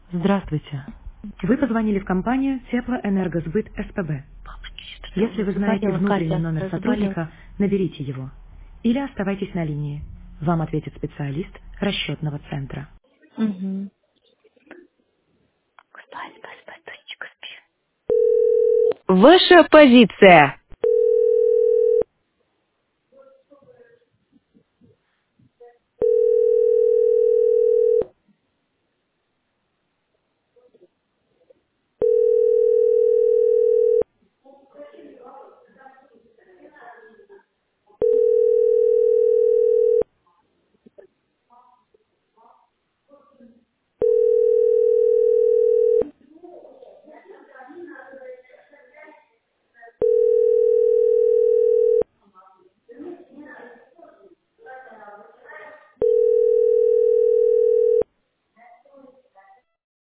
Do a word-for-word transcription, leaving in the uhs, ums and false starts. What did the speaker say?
Здравствуйте. Вы позвонили в компанию Теплоэнергосбыт СПБ. Если вы знаете Заболела внутренний Катя, номер заболела. сотрудника, наберите его. Или оставайтесь на линии. Вам ответит специалист расчетного центра. Угу. Спать, спать, спать, дочечка, спи. Ваша позиция.